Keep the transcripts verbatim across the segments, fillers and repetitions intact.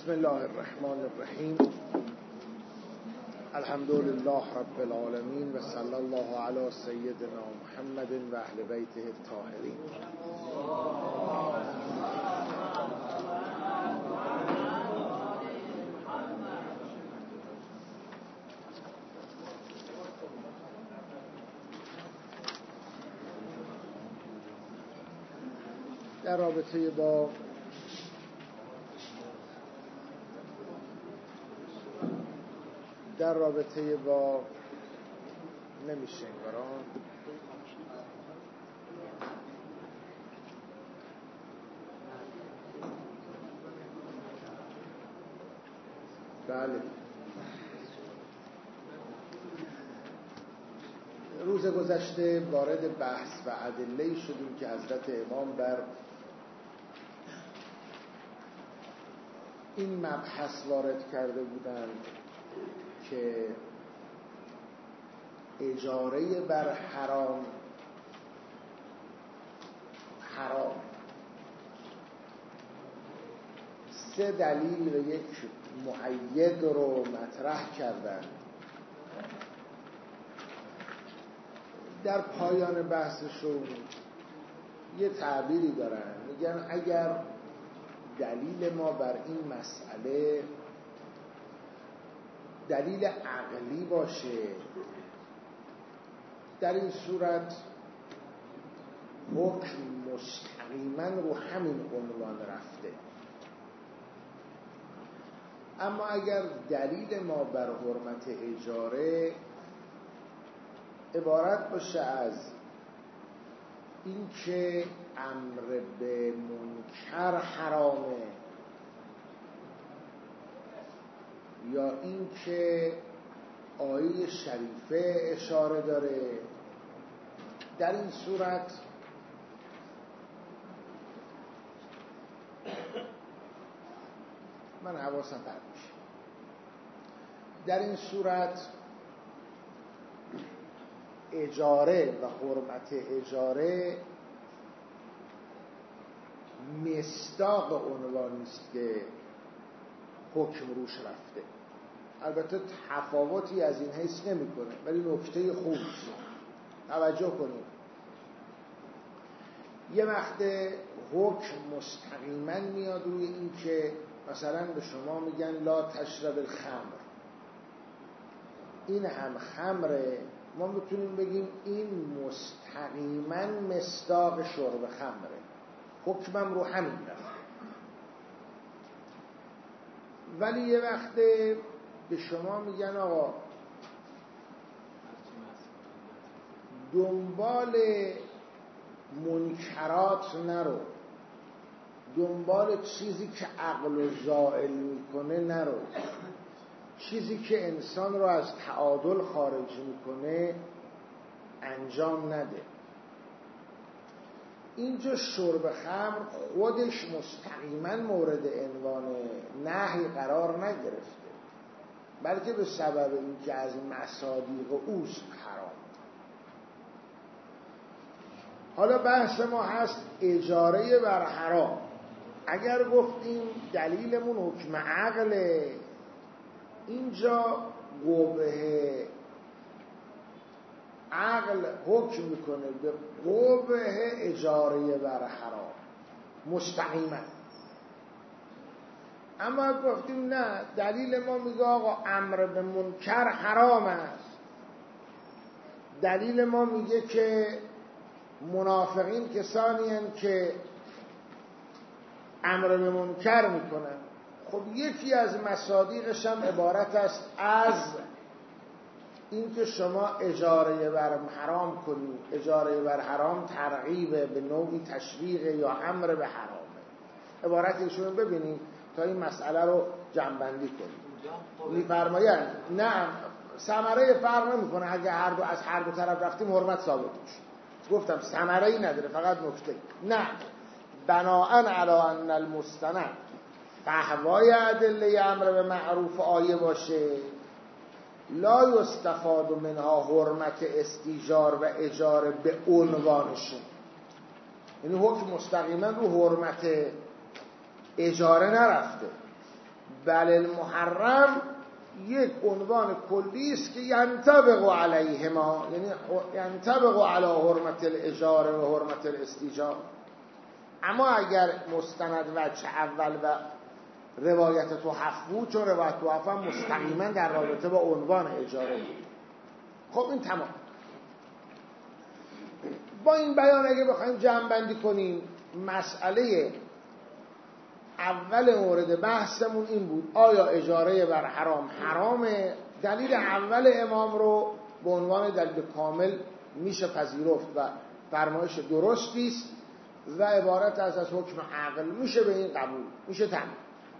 بسم الله الرحمن الرحیم. الحمد لله رب العالمین و صلی الله علی سیدنا محمد و اهل بیته الطاهرین. در رابطه با در رابطه با نمیشه انگاران بله روز گذشته وارد بحث و ادله شدیم که حضرت امام بر این مبحث وارد کرده بودند که اجاره بر حرام حرام سه دلیل و یک مؤید رو مطرح کردن. در پایان بحثشون یه تعبیری دارن، میگن اگر دلیل ما بر این مسئله دلیل عقلی باشه، در این صورت حکم مستقیما رو همین عنوان رفته. اما اگر دلیل ما بر حرمت اجاره عبارت باشه از این که امر به منکر حرامه یا این که آیه شریفه اشاره داره، در این صورت من حواسم پرت میشه. در این صورت اجاره و حرمت اجاره مصداق عنوانی است که حکم روش رفته. البته تفاوتی از این حیث نمی کنه، ولی نکته خوبیست، توجه کنید. یه وقت حکم مستقیما میاد روی این که مثلا به شما میگن لا تشرب الخمر، این هم خمره، ما میتونیم بگیم این مستقیما مصداق شرب خمره، حکمم رو همین رفت. ولی یه وقت به شما میگن آقا دنبال منکرات نرو، دنبال چیزی که عقل و زائل میکنه نرو، چیزی که انسان رو از تعادل خارج میکنه انجام نده. اینجا شرب خمر خودش مستقیما مورد عنوان نهی قرار نگرفته، بلکه به سبب اینکه از مصادیق اوست حرام. حالا بحث ما هست اجاره بر حرام. اگر گفتیم دلیلمون حکم عقله، اینجا قبح عقل حکم میکنه به قبح اجاره بر حرام مستقیما. اما گفتیم نه، دلیل ما میگه آقا امر به منکر حرام است، دلیل ما میگه که منافقین کسانی هستند که امر به منکر میکنن. خب یکی از مصادیقش هم عبارت است از این که شما اجاره بر حرام کنی. اجاره بر حرام ترغیب به نوعی تشویق یا امر به حرامه. عبارتشون ببینیم تا این مسئله رو جمع‌بندی کنیم. می‌فرمایند نه، ثمره فرق نمی‌کنه، اگه هر دو از هر دو طرف رفتیم حرمت ثابت میشه. گفتم ثمره‌ای نداره، فقط نکته. نه، بناءً علی ان المستند فهوای ادله امر به معروف آیه باشه، لا یستفاد منها حرمت استیجار و اجاره به عنوانشون. یعنی حکم مستقیما رو حرمت اجاره نرفته، بل المحرم یک عنوان کلی است که ینطبق علیهما، یعنی ینطبق علی حرمت الاجاره و حرمت الاستیجار. اما اگر مستند وجه اول و روایت تحف بود، چون روایت تحف هم مستقیما در رابطه با عنوان اجاره بود. خب این تمام. با این بیان اگه بخوایم جمع بندی کنیم، مسئله اول مورد بحثمون این بود آیا اجاره بر حرام حرامه؟ دلیل اول امام رو به عنوان دلیل کامل میشه پذیرفت و فرمایش درستی است و عبارت از از حکم عقل، میشه به این قبول، میشه تمام.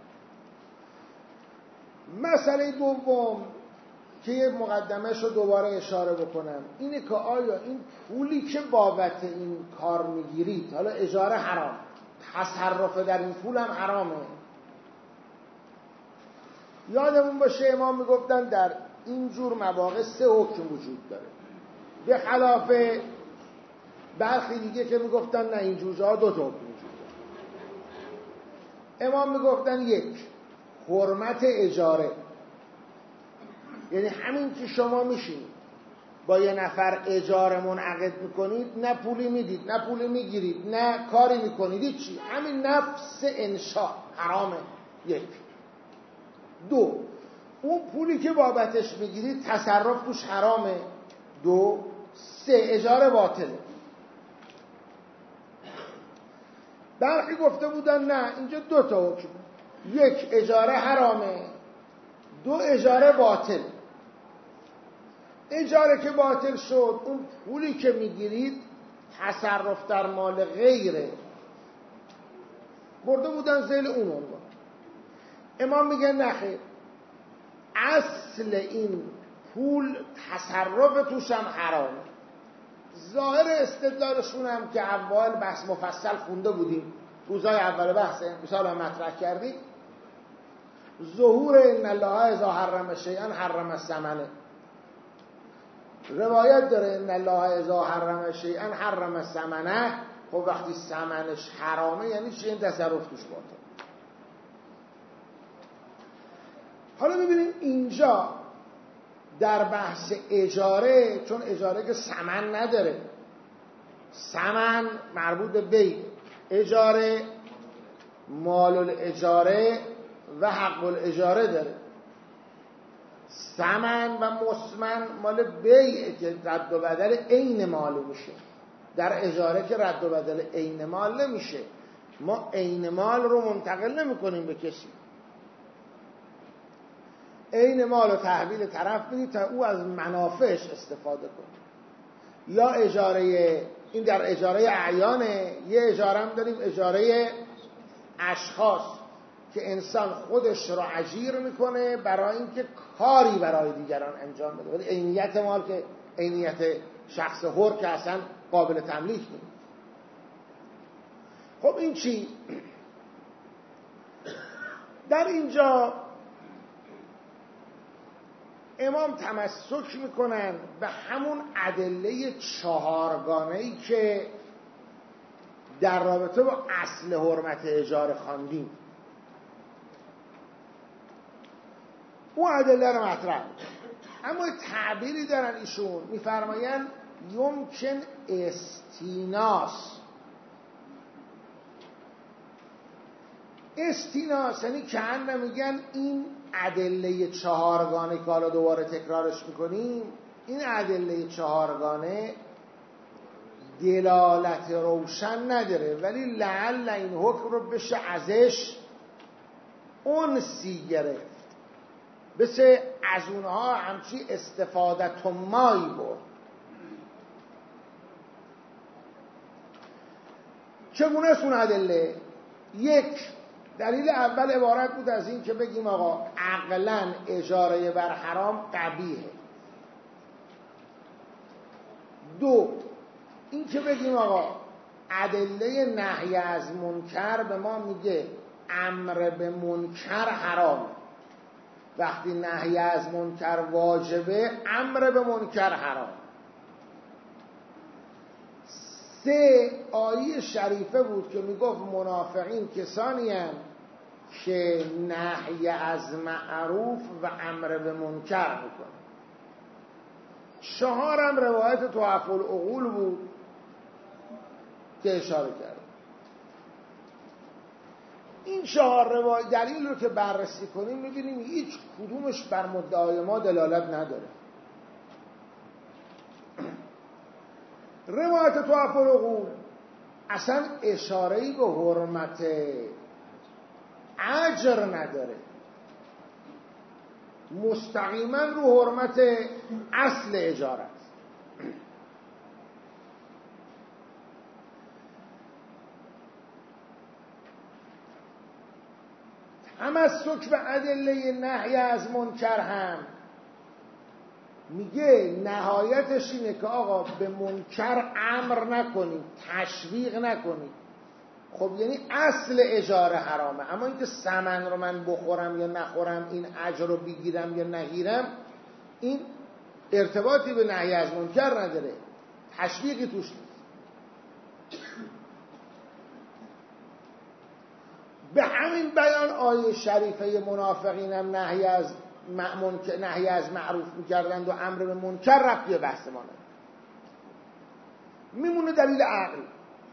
مسئله دوم که یه مقدمه‌اش رو دوباره اشاره بکنم اینه که آیا این پولی که بابت این کار میگیرید، حالا اجاره حرام، تصرف در این پول هم حرامه. یادمون باشه امام میگفتن در این جور مواقع سه حکم وجود داره، به خلاف برخی دیگه که میگفتن نه این جور جاها دو تا حکم وجود داره. امام میگفتن یک، حرمت اجاره، یعنی همین که شما میشین با یه نفر اجاره منعقد میکنید، نه پولی میدید نه پولی میگیرید نه کاری میکنید، چی، همین نفس انشاء حرامه. یک. دو، اون پولی که بابتش میگیرید تصرف توش حرامه. دو. سه، اجاره باطله. برخی گفته بودن نه اینجا دو تا حکم، یک اجاره حرامه، دو اجاره باطل. اجاره که باطل شد، اون پولی که میگیرید تصرف در مال غیره، برده بودن ذیل اون عنوان. امام میگه نخیر، اصل این پول تصرف توش هم حرامه. ظاهر استدلالشون هم که اول بحث مفصل خونده بودیم، روزای اول بحث مثال هم مطرح کردیم، ظهور ان الله اذا حرم شیئا حرم الثمنه. روایت داره ان الله اذا حرم شیئا حرم الثمنه. خب وقتی ثمنش حرامه یعنی چی؟ این تصرف توش باطل. حالا ببینیم اینجا در بحث اجاره، چون اجاره که ثمن نداره، ثمن مربوط به بیع، اجاره مال الاجاره و حق الاجاره داره. ثمن و مسمن مال بیع که رد و بدل عین مال میشه، در اجاره که رد و بدل عین مال نمیشه. ما عین مال رو منتقل نمی کنیم به کسی، عین مال رو تحویل طرف میدید تا او از منافعش استفاده کنه. یا اجاره، این در اجاره اعیانه. یه اجاره هم داریم اجاره اشخاص که انسان خودش رو اجیر میکنه برای اینکه کاری برای دیگران انجام بده، ولی عینیت مال که عینیت شخص حر که اصلا قابل تملیک نیست. خب این چی؟ در اینجا امام تمسک میکنن به همون ادله چهارگانه‌ای که در رابطه با اصل حرمت اجاره خواندیم. اون ادله رو مطرح میکنن، اما تعبیری دارن ایشون، میفرمایند یمکن استیناس. استیناس یعنی که هم میگن این ادله چهارگانه که حالا دوباره تکرارش میکنیم، این ادله چهارگانه دلالت روشن نداره، ولی لعل این حکم رو بشه ازش انسی گرفت، بشه از اونها همچی استفادت مایی برد. چگونه است اون ادله؟ یک، دلیل اول عبارت بود از این که بگیم آقا عقلاً اجاره بر حرام قبیحه. دو، این که بگیم آقا ادله نهی از منکر به ما میگه امر به منکر حرامه، وقتی نهی از منکر واجبه امر به منکر حرام. سه، آیه شریفه بود که میگفت منافقین کسانی هستند که نهی از معروف و امر به منکر میکنه. چهارم روایت تحف العقول بود که اشاره کرد. این چهار روایت دلیل رو که بررسی کنیم میبینیم هیچ کدومش بر مدعای ما دلالت نداره. روایت تحف العقول اصلا اشاره‌ای به حرمت اجر نداره، مستقیما رو حرمت اصل اجاره است. تمسک به ادله نهی از منکر هم میگه نهایتش اینه که آقا به منکر امر نکنید، تشویق نکنید. خب یعنی اصل اجاره حرامه، اما اینکه ثمن رو من بخورم یا نخورم، این اجر رو بگیرم یا نگیرم، این ارتباطی به نهی از منکر نداره، تشویقی توش نیست. به همین بیان آیه شریفه منافقین هم نهی از نهی از معروف میکردند و امر به منکر رفت به بحث ما نداره. میمونه دلیل عقل.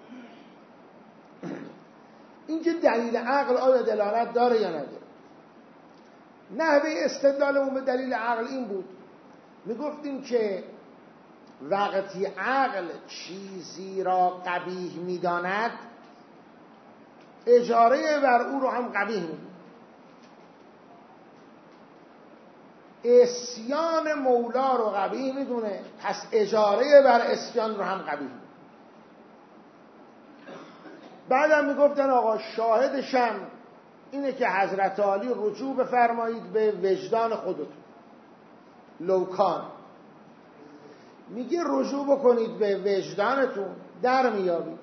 اینکه دلیل عقل آیا دلالت داره یا نداره. نحوه استدلالمون به دلیل عقل این بود، میگفتیم که وقتی عقل چیزی را قبیح میداند، اجاره بر او رو هم قبیح میدونه. عصیان مولا رو قبیح میدونه، پس اجاره بر عصیان رو هم قبیح میدونه. بعدم میگفتن آقا شاهدشم اینه که حضرت علی رجوع بفرمایید به وجدان خودتون، لوکان میگه رجوع بکنید به وجدانتون در میابید.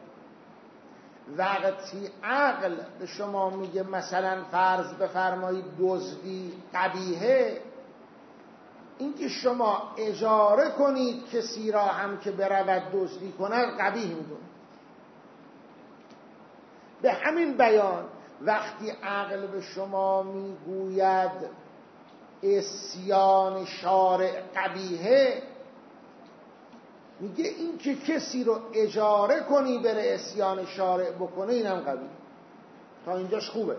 وقتی عقل به شما میگه مثلا فرض بفرمایید دزدی قبیحه، اینکه شما اجاره کنید کسی را هم که برود دزدی کند قبیح میدونه. به همین بیان وقتی عقل به شما میگوید عصیان شارع قبیحه، میگه این که کسی رو اجاره کنی بره عصیان شارع بکنه اینم قبیحه. تا اینجاش خوبه.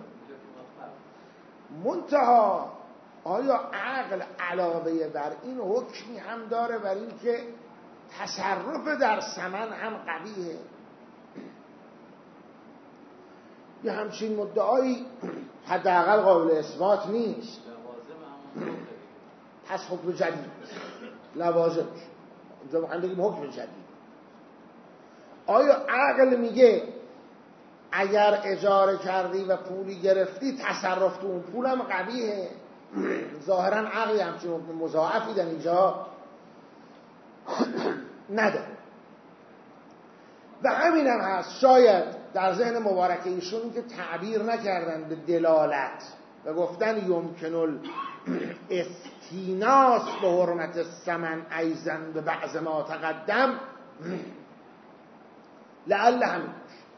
منتها آیا عقل علاوه بر این حکمی هم داره بر این که تصرف در ثمن هم قبیحه؟ یه همچین مدعایی حداقل قابل اثبات نیست. پس حکم جدید لوازم اینجا میخوایم بگیم حکم جدید. آیا عقل میگه اگر اجاره کردی و پولی گرفتی تصرف تو اون پولم قبیحه؟ ظاهرا عقلی همچین حکم مضاعفی در اینجا نداره. و همین هم هست شاید در ذهن مبارک ایشون که تعبیر نکردن به دلالت و گفتن یمکن الاستیناس به حرمت الثمن ایزن به بعض ما تقدم، لعل همین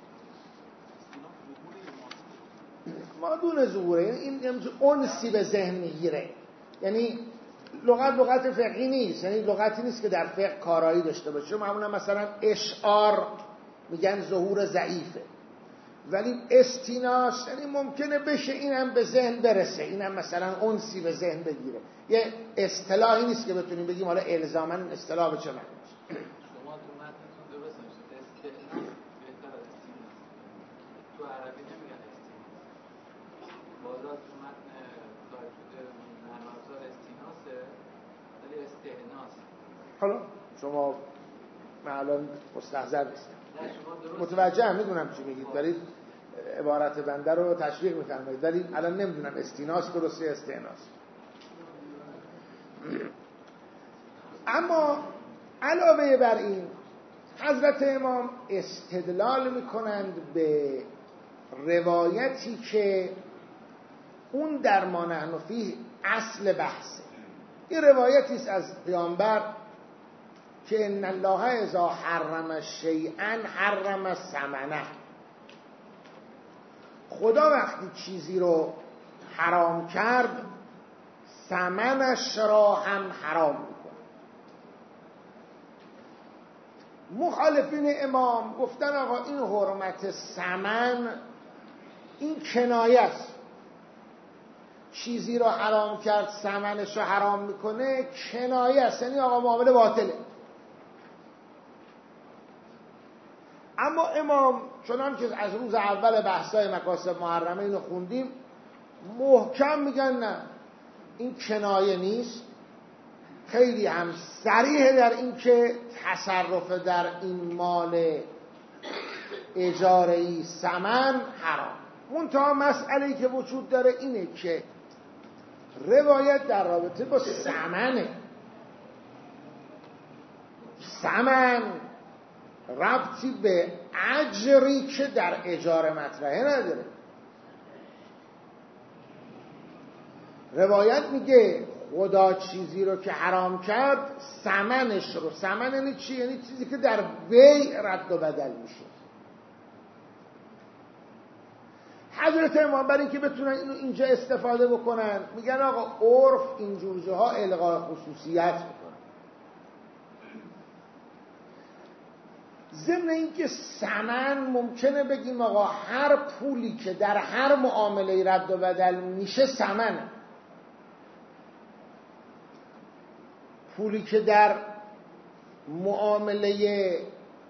ما دون ظهوره، این انسی به ذهن میگیره. یعنی لغت لغت فقهی نیست، یعنی لغتی نیست که در فقه کارایی داشته باشه. معمولا مثلا اشعار میگن ظهور ضعیفه، ولی استیناس یعنی ممکنه بشه اینم به ذهن برسه، اینم مثلا انسی به ذهن بگیره. یه اصطلاحی نیست که بتونیم بگیم حالا الزاما اصطلاح به چه معنی است. شما تو متنتون درست نوشته استئناس بهتر از استیناس. تو عربی نمیگن استیناس. بالا تو متن ظاهر شده نرم‌افزار استیناسه، ولی استئناس. حالا شما الان مستحضر نیستم، متوجه هم میدونم چی میگید، ولی عبارت بنده رو تشویق میفرمایید، ولی الان نمیدونم استیناس درسته استئناس. اما علاوه بر این حضرت امام استدلال میکنند به روایتی که اون در ما نحن فیه اصل بحثه. این روایتی است از پیامبر که ان الله اذا حرم شیئا حرم ثمنه. خدا وقتی چیزی رو حرام کرد ثمنش را هم حرام میکنه. مخالفین امام گفتن آقا این حرمت ثمن این کنایه است، چیزی رو حرام کرد ثمنش رو حرام میکنه، کنایه است، یعنی آقا معامله باطله. اما امام چنان که از روز اول بحثای مکاسب محرمه اینو خوندیم محکم میگن نه این کنایه نیست، خیلی هم صریح در این که تصرف در این مال اجاره‌ای ثمن حرام. منتها مسئله‌ای که وجود داره اینه که روایت در رابطه با ثمنه، ثمن ربطی به اجری که در اجاره مطرحه نداره. روایت میگه خدا چیزی رو که حرام کرد ثمنش رو، ثمن یعنی چی؟ یعنی چیزی که در بیع رد و بدل میشه. حضرت امام برای اینکه بتونن اینو اینجا استفاده بکنن میگن آقا عرف اینجور جاها الغای خصوصیت میکنه. ضمن اینکه ثمن ممکنه بگیم آقا هر پولی که در هر معامله رد و بدل میشه ثمنه، پولی که در معامله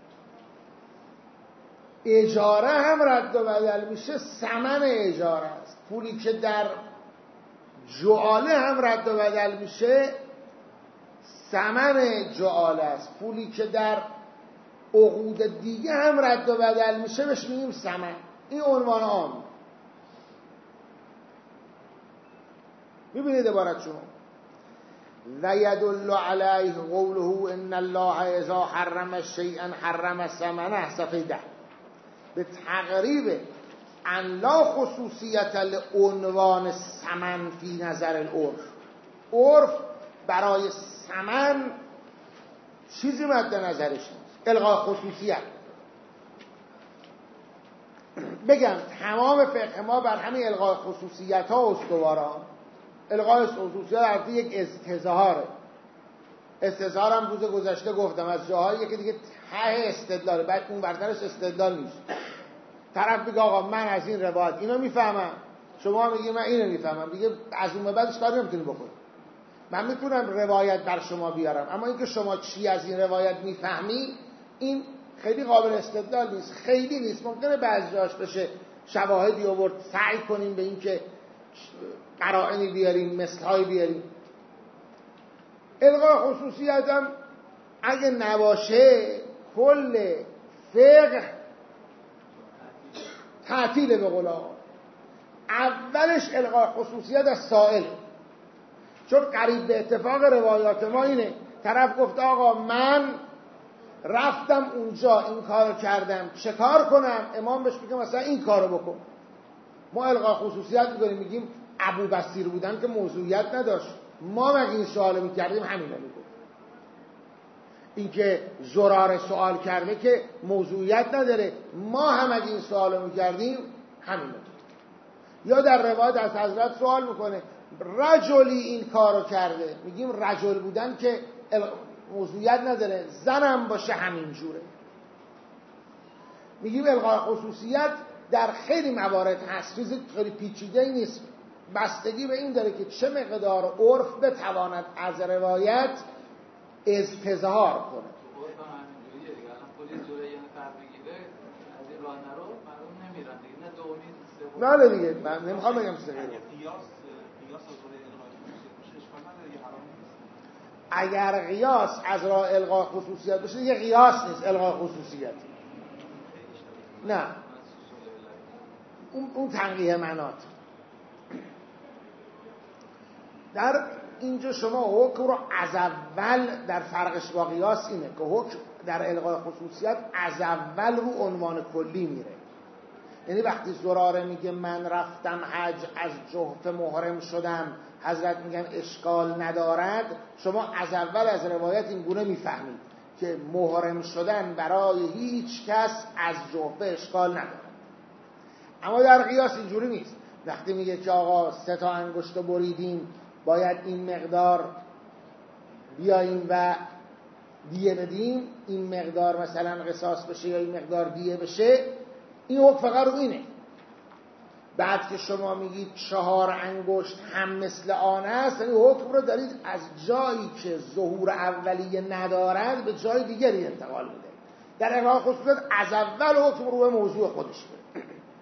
اجاره هم رد و بدل میشه ثمن اجاره است، پولی که در جعاله هم رد و بدل میشه ثمن جعاله است، پولی که در عقود دیگه هم رد و بدل میشه بهش میگیم ثمن. این عنوان عام. میبینید عبارت شما و یدل علیه قوله ان الله اذا حرم شیئا حرم ثمنه، صفحه ده، به تقریب ان لا خصوصیت لعنوان ثمن فی نظر العرف. عرف برای ثمن چیزی مد نظرش نیست، الغای خصوصیت. بگم تمام فقه ما بر همین الغای خصوصیت ها استواران. الغای خصوصیت عرفی یک استظهاره. استظهار هم روز گذشته گفتم از جاهایی که دیگه ته استدلال، بعد اون برترش استدلال نیست. طرف بگه آقا من از این روایت اینو میفهمم، شما میگی من اینو میفهمم، دیگه از اون به بعدش کاری نمیتونی بکنی. من میتونم روایت بر شما بیارم، اما اینکه شما چی از این روایت میفهمی این خیلی قابل استدلال نیست، خیلی نیست. ممکنه بعضی جاش بشه شواهدی آورد، سعی کنیم به این که قرائنی بیاریم، مثل‌هایی بیاریم. الغای خصوصیت هم اگه نباشه کل فقه تعطیل به قول آقا. اولش الغای خصوصیت از سائل، چون قریب به اتفاق روایات ما اینه طرف گفت آقا من رفتم اونجا این کارو کردم، چه کار کنم؟ امام بهش میگه مثلا این کارو بکن. ما الغای خصوصیت میکنیم میگیم ابو بصیر بودن که موضوعیت نداشت، ما مگه این سوالو میکردیم همینو میگم. این که زرار سوال کرده که موضوعیت نداره، ما هم اگه این سوالو میکردیم همینو. یا در روایت از حضرت سوال میکنه رجلی این کارو کرده، میگیم رجل بودن که موضوعیت نداره، زنم باشه همین جوره. میگیم الغای خصوصیت در خیلی موارد هست، چیزی خیلی پیچیده نیست، بستگی به این داره که چه مقدار عرف بتواند از روایت استظهار کنه. نه دیگه من نمیخوام بگم سه اگر قیاس از راه الغای خصوصیت بشه یه قیاس نیست، الغای خصوصیت نه، اون اون تنقیه منات. در اینجا شما حکم رو از اول در فرقش با قیاس اینه که حکم در الغای خصوصیت از اول رو عنوان کلی میره. یعنی وقتی زراره میگه من رفتم حج از جحفه محرم شدم، حضرت میگن اشکال ندارد، شما از اول از روایت این گونه میفهمید که محرم شدن برای هیچ کس از جحفه اشکال ندارد. اما در قیاس اینجوری نیست. وقتی میگه که آقا سه تا انگشت رو بریدیم باید این مقدار بیاییم و دیه بدیم، این مقدار مثلا قصاص بشه یا این مقدار دیه بشه، این حکم فقط رو اینه. بعد که شما میگید چهار انگشت هم مثل آن است، این حکم رو دارید از جایی که ظهور اولیه ندارد به جای دیگری انتقال میده. در الغاء خصوصیت از اول حکم رو به موضوع خودش بده.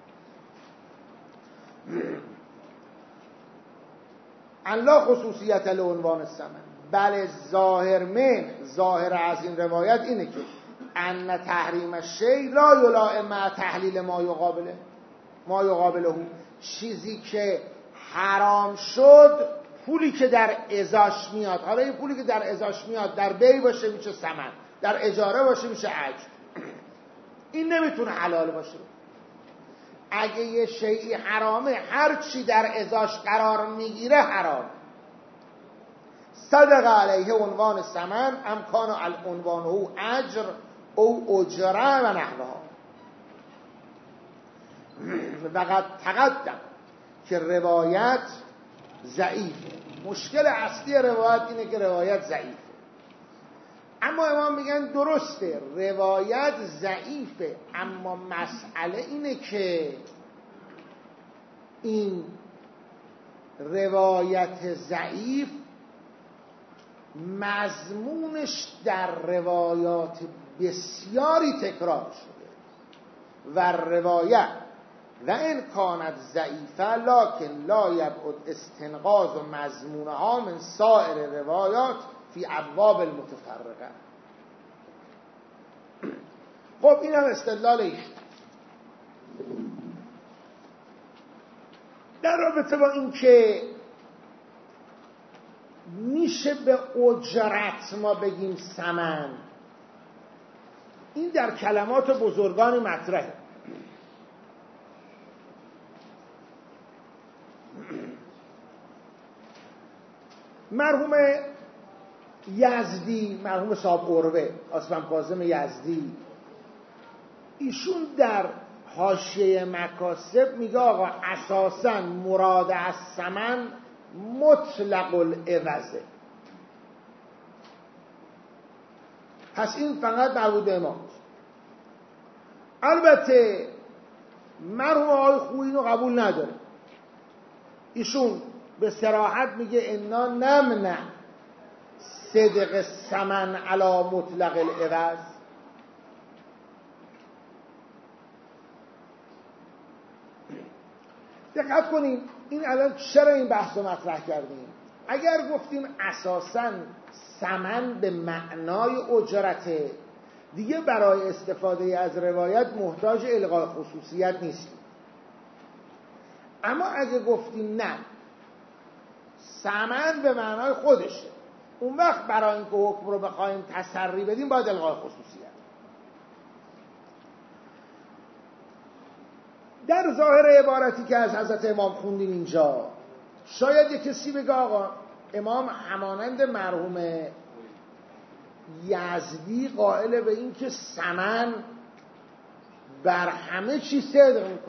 الله خصوصیت لعنوان الثمن، بله ظاهر من، ظاهر از این روایت اینه که ان تحریم الشیء لا یلائم مع تحلیل ما یقابله ما یقابله، چیزی که حرام شد پولی که در ازاش میاد، حالا این پولی که در ازاش میاد در بی باشه میشه ثمن، در اجاره باشه میشه اجر، این نمیتونه حلال باشه. اگه یه شیئی حرامه هر چی در ازاش قرار میگیره حرام. صدق علیه عنوان ثمن امکان العنوانه اجر او اجره و نحوها. وقد تقدم که روایت ضعیفه. مشکل اصلی روایت اینه که روایت ضعیفه. اما امام میگن درسته روایت ضعیفه، اما مسئله اینه که این روایت ضعیف مضمونش در روایات بسیاری تکرار شده و روایت و این کانت ضعیفه لکن لا یبعد استنقاض و مضمونها من سایر روایات فی ابواب المتفرقه. خب این هم استدلال ایش در رابطه با این که میشه به اجرت ما بگیم ثمن، این در کلمات بزرگان مطرحه. مرحوم یزدی، مرحوم صاحب عروه اسمم کاظم یزدی، ایشون در حاشیه مکاسب میگه آقا اساساً مراد از ثمن مطلق العوضه، پس این فقط مربوط به امام. البته مرحوم آقای خویی اینو قبول نداره، ایشون به صراحت میگه انا نمنع صدق ثمن علی مطلق العوض. دقت کنیم این الان چرا این بحث رو مطرح کردیم. اگر گفتیم اساساً ثمن به معنای اجرته، دیگه برای استفاده از روایت محتاج الغاء خصوصیت نیستیم. اما اگه گفتیم نه ثمن به معنای خودشه، اون وقت برای اینکه حکم رو بخوایم تسری بدیم باید الغاء خصوصیت. در ظاهر عبارتی که از حضرت امام خوندیم اینجا، شاید یک کسی بگه آقا امام همانند مرحوم یزدی قائل به این که ثمن بر همه چیز صدق میکنه،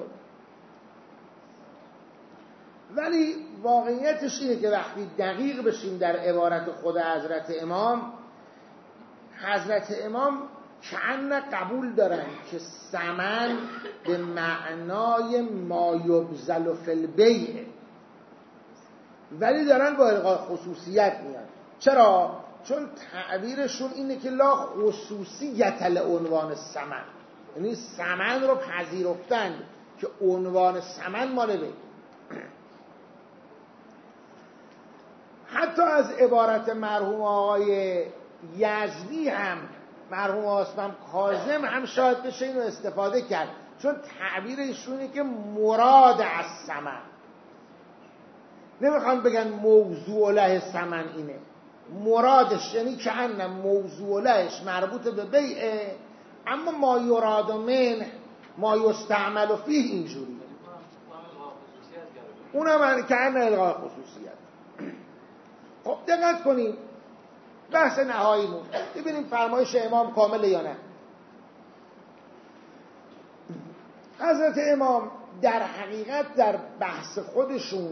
ولی واقعیتش اینه که وقتی دقیق بشیم در عبارت خود حضرت امام، حضرت امام کأن قبول دارن که ثمن به معنای ما یبذل فی البیع، ولی دارن با الغاء خصوصیت میان. چرا؟ چون تعبیرشون اینه که لا خصوصیت لعنوان ثمن، یعنی ثمن رو پذیرفتن که عنوان ثمن مال بی. حتی از عبارت مرحوم آقای یزدی هم، مرحوم اسمم کاظم هم شاید بشه اینو استفاده کرد، چون تعبیر ایشونه که مراد از ثمن، نمیخوان بگن موضوع له ثمن، اینه مرادش، یعنی که ان موضوع لهش مربوط به بیعه، اما ما یراد من ما یستعمل فیه اینجوری، اونم که ان الغاء خصوصیت. خب دقت کنیم بحث نهاییمون، ببینیم فرمایش امام کامله یا نه. حضرت امام در حقیقت در بحث خودشون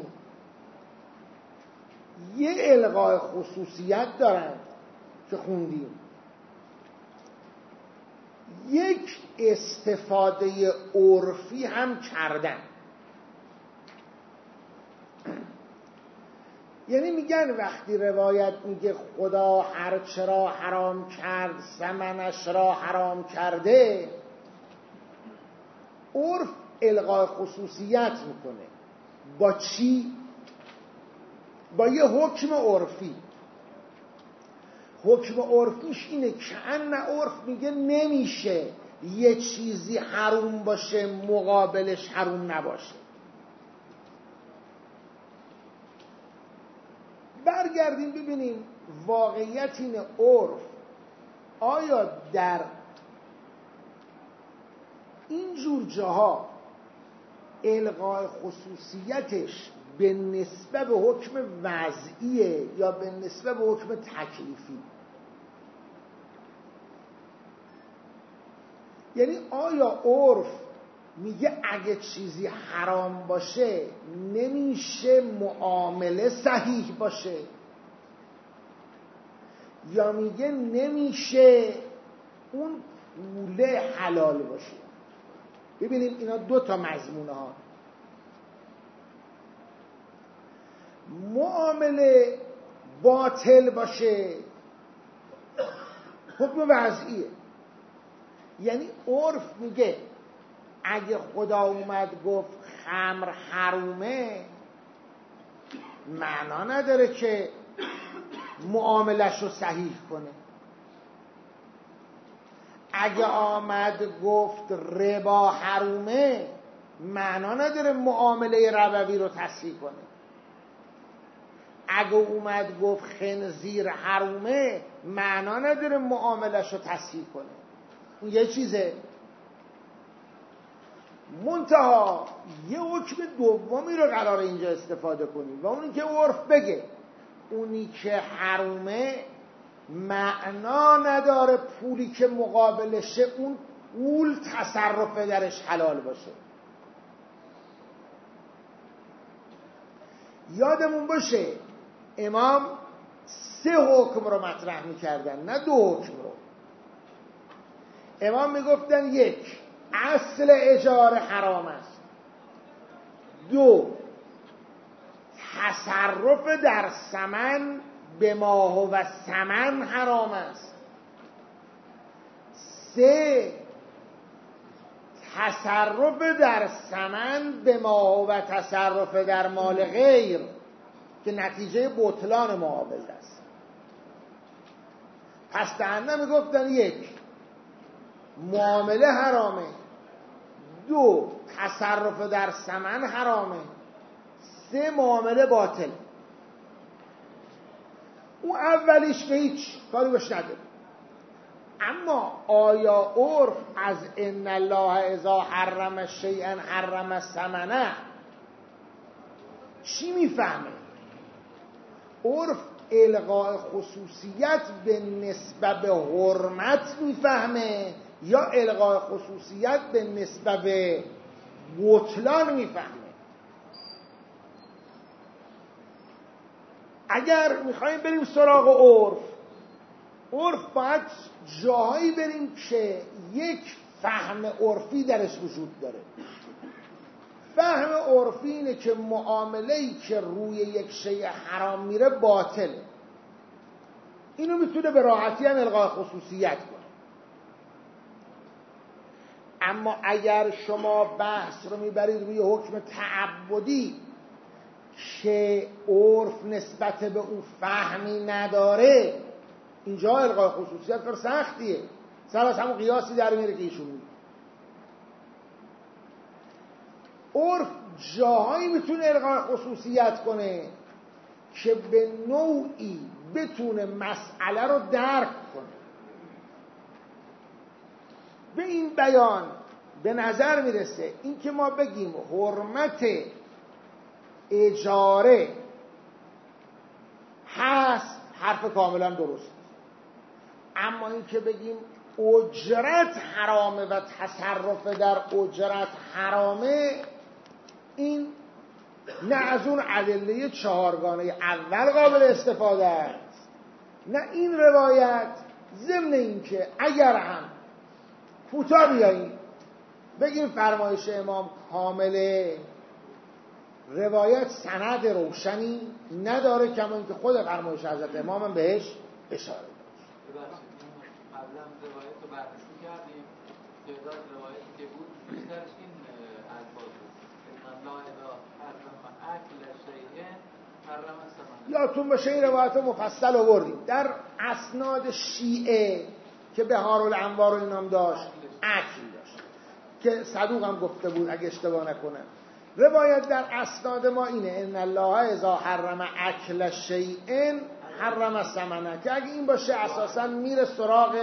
یه الغای خصوصیت دارن که خوندیم، یک استفاده عرفی هم کردن. یعنی میگن وقتی روایت میگه خدا هر چرا حرام کرد ثمنش را حرام کرده، عرف الغای خصوصیت میکنه. با چی؟ با یه حکم عرفی. حکم عرفیش اینه که ان عرف میگه نمیشه یه چیزی حروم باشه مقابلش حروم نباشه. برگردیم ببینیم واقعیت این عرف آیا در این جور جاها الغای خصوصیتش به نسبت به حکم وضعیه یا به نسبت به حکم تکلیفی؟ یعنی آیا عرف میگه اگه چیزی حرام باشه نمیشه معامله صحیح باشه، یا میگه نمیشه اون پوله حلال باشه؟ ببینیم اینا دو تا مضمونه ها. معامله باطل باشه حکم وضعیه، یعنی عرف میگه اگه خدا اومد گفت خمر حرومه معنا نداره که معاملش رو صحیح کنه. اگه آمد گفت ربا حرومه معنا نداره معامله ربوی رو تصحیح کنه. اگه اومد گفت خنزیر حرومه معنا نداره معاملش رو تصحیح کنه. اون یه چیزه. منتها یه حکم دومی رو قرار اینجا استفاده کنیم و اونی که عرف بگه اونی که حرومه معنا نداره پولی که مقابلشه اون پول تصرف درش حلال باشه. یادمون باشه امام سه حکم رو مطرح میکردن نه دو حکم رو. امام میگفتن یک، اصل اجاره حرام است. دو، تصرف در ثمن به ما هو ثمن حرام است. سه، تصرف در ثمن به ما هو تصرف در مال غیر که نتیجه بطلان معامله است. پس دهنده میگفتن یک، معامله حرامه. دو، تصرف در ثمن حرامه. سه، معامله باطل. اون اولیش که هیچ کاری باش نداره. اما آیا عرف از ان الله اذا حرم شیئا حرم ثمنه چی میفهمه؟ عرف الغاء خصوصیت به نسبت به حرمت میفهمه یا الغاء خصوصیت به نسبت به بطلان میفهمه؟ اگر میخوایم بریم سراغ عرف، عرف باید جاهایی بریم که یک فهم عرفی درش وجود داره. فهم عرفی اینه که معامله‌ای که روی یک شیء حرام میره باطله. اینو میتونه به راحتی هم الغاء خصوصیت کنه. اما اگر شما بحث رو میبرید روی حکم تعبدی که عرف نسبت به اون فهمی نداره، اینجا الغاء خصوصیت کار سختیه. سر از همون قیاسی در میره که ایشون میگه. عرف جاهایی میتونه الغاء خصوصیت کنه که به نوعی بتونه مسئله رو درک کنه. به این بیان به نظر میرسه این که ما بگیم حرمت اجاره هست حرف کاملا درست، اما این که بگیم اجرت حرامه و تصرف در اجرت حرامه این نه از اون ادله چهارگانه اول قابل استفاده است، نه این روایت ضمن این که اگر هم کوتاه بیاییم بگیم فرمایش امام کامله، روایت سند روشنی نداره، کما اینکه خود فرمایش حضرت امام هم بهش اشاره داشت. قبلا روایت رو بررسی کردیم، تعداد روایتی که بود بیشترش این الفاظ بود: ان الله اذا حرم اکل شیء حرم ثمنه. یادتون باشه این روایت مفصل آوردیم در اسناد شیعه که بهارالانوار و اینام داشت، اکل داشت که صدوق هم گفته بود اگه اشتباه نکنم. روایت در اسناد ما اینه: ان الله اذا حرم اکل شیء حرم ثمنه، که اگه این باشه اساسا میره سراغ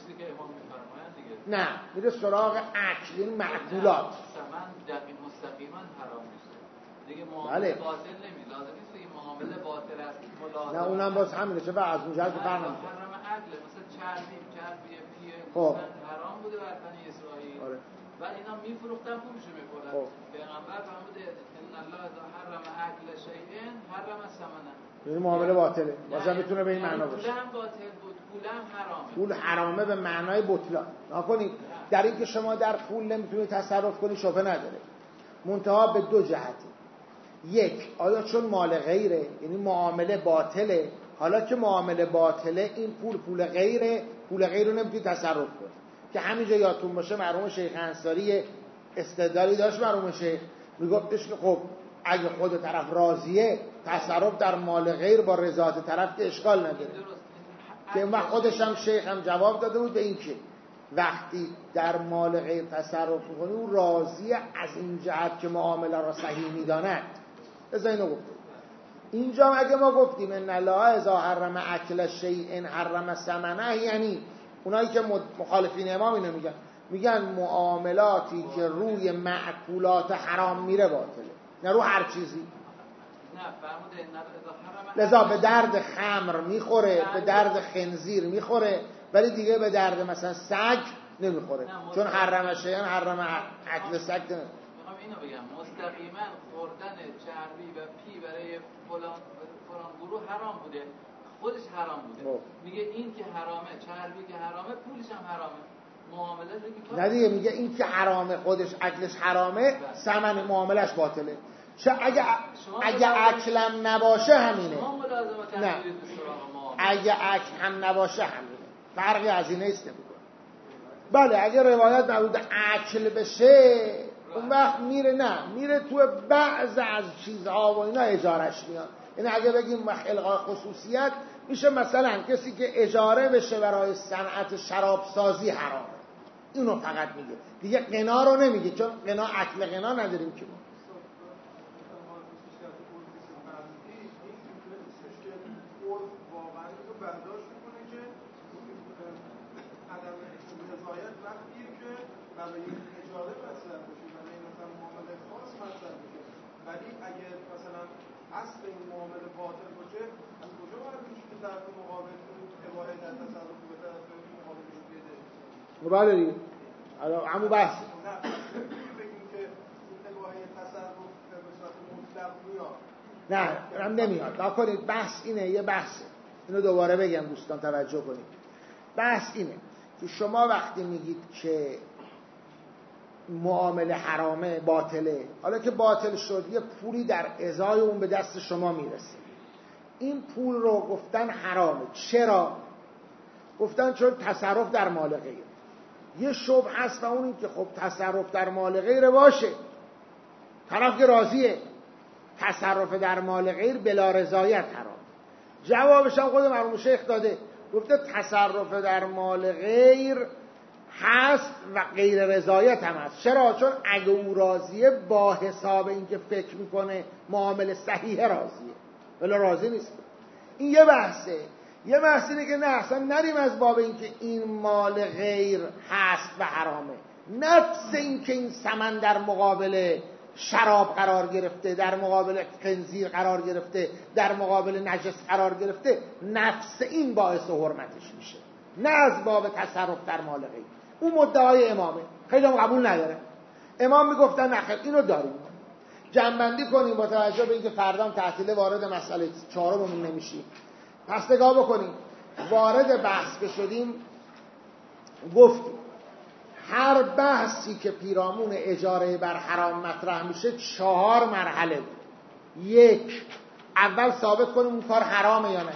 نه میره سراغ اکل، یعنی معقولات. ثمن دقیق مستقیما حرام میشه دیگه، معامله باطل نمیشه. لازم نیست این معامله باطل است ملاحظه. نه اونم باز همینه، چه از اون جهت فرق نمیکنه. حرم اکل مثلا چربی چربی پیه خب حرام بوده بر بنی اسرائیل. آره. و اینا میفروختن پولشو میخوردن. خب پیغمبر فرموده ان الله اذا حرم اکل شیء حرم ثمنه، یعنی معامله باطله. بازم میتونه به این معنا باشه. پول هم باطل بود، پول هم حرامه. پول حرامه به معنای بطلان. نکنید در این که شما در پول نمیتونید تصرف کنید شبهه نداره، منتها به دو جهته. یک، آیا چون مال غیره یعنی معامله باطله، حالا که معامله باطله این پول پول غیره، پول غیر رو نمیتونید تصرف کنید. که همینجا یادتون باشه مرحوم شیخ انصاری استدلالی داشت، مرحوم شیخ میگفتش که خب اگه خود طرف راضیه تصرف در مال غیر با رضایت طرف که اشکال نداره. که اون خودش هم شیخ هم جواب داده بود به این که وقتی در مال غیر تصرف میکنه او راضیه از این جهت که معامله را صحیح میداند. از اینو گفتم. اینجا اگه ما گفتیم ان الله اذا حرم اکل شیء حرم ثمنه، یعنی اونایی که مخالفین امام اینو میگن، میگن معاملاتی که روی معقولات حرام میره باطله، نه رو هر چیزی. لذا به درد خمر میخوره، به درد خنزیر میخوره، ولی دیگه به درد مثلا سگ نمیخوره، چون حرم شیء حرم اکل سگ نمیخوره. میخوام اینو بگم مستقیما خوردن چربی و پی برای فلان فلان گروه حرام بوده، خودش حرام بوده. میگه این که حرامه، چربی که حرامه، پولش هم حرامه. معامله دیگه نه دیگه میگه این که حرامه خودش اکلش حرامه، ثمن معاملش باطله. چه اگه اگه اکلم نباشه همینه. نه اگه اکل هم نباشه همینه، فرقی از اینه است نمیکنه. بله اگه روایت نبود اکل بشه اون وقت میره، نه میره تو بعض از چیزها و اینا اجارش میاد. یعنی اگه بگیم الغای خصوصیت میشه مثلا کسی که اجاره بشه برای صنعت شراب سازی حرامه، اینو فقط میگه، دیگه غنا رو نمیگه، چون غنا اکل غنا نداریم که ما. برای اجاره مطرح بشه، برای مثلا معامله خاص مطرح بشه، ولی اگه مثلا اصل این معامله باطل باشه، از کجا باید میشه که طرف مقابل اباحه در تصرف به طرف مقابلش بده؟ بله دیگه همون بحث نه بگیم که اباحه تصرف به صورت مطلق میاد. نه هم نمیاد. نکنید بحث اینه، یه بحثه، اینو دوباره بگم دوستان توجه کنید. بحث اینه که شما وقتی میگید که معامله حرامه باطله، حالا که باطل شد یه پولی در ازای اون به دست شما میرسه، این پول رو گفتن حرامه. چرا؟ گفتن چون تصرف در مال غیر. یه شبهه هست و اون این که خب تصرف در مال غیر باشه، طرف که راضیه، تصرف در مال غیر بلا رضایت حرام. جوابش هم خود مرحوم شیخ داده، گفته تصرف در مال غیر هست و غیر رضایت هم هست. چرا؟ چون اگه او راضیه با حساب اینکه فکر میکنه معامله صحیحه راضیه، ولی راضی نیست. این یه بحثه. یه بحث اینه که نه اصلا نریم از باب اینکه این مال غیر هست و حرامه، نفس اینکه این ثمن در مقابل شراب قرار گرفته، در مقابل خنزیر قرار گرفته، در مقابل نجس قرار گرفته، نفس این باعث حرمتش میشه، نه از باب تصرف در مال غیر. اون مدعای امامه، خیلی هم قبول نداره. امام میگفتن نخیر اینو داریم، جنبندی کنیم با توجه به اینکه فردا تعطیله وارد مسئله چهارممون نمیشیم. پس نگاه بکنیم وارد بحث که شدیم گفتیم هر بحثی که پیرامون اجاره بر حرام مطرح میشه چهار مرحله بود. یک، اول ثابت کنیم اون کار حرامه یا نه.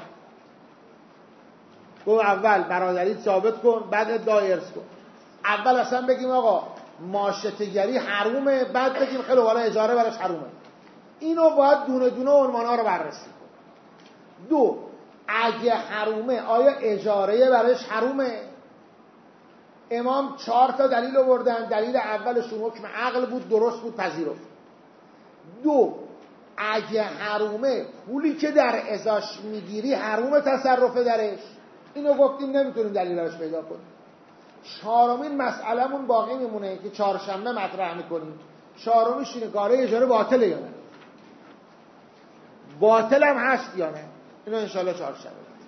گفت اول برادریت ثابت کن، بعد ادعای ارث کن. اول اصلا بگیم آقا ماشطه‌گری حرومه، بعد بگیم خیلی والا اجاره برش حرومه. اینو باید دونه دونه عنوان‌ها رو بررسی کن. دو، اگه حرومه آیا اجاره برش حرومه؟ امام چهار تا دلیل آوردن. دلیل اولشون حکم عقل بود، درست بود، پذیرفت. دو، اگه حرومه پولی که در ازاش میگیری حرومه تصرف درش، اینو گفتیم نمیتونیم دلیلش پیدا کنیم. چهارمین مسئلهمون باقی میمونه که چهارشنبه مطرح میکنیم. چهارمیش اینه کاره اجاره باطله یا نه، باطل هم هست یا نه. اینو انشالله چهارشنبه.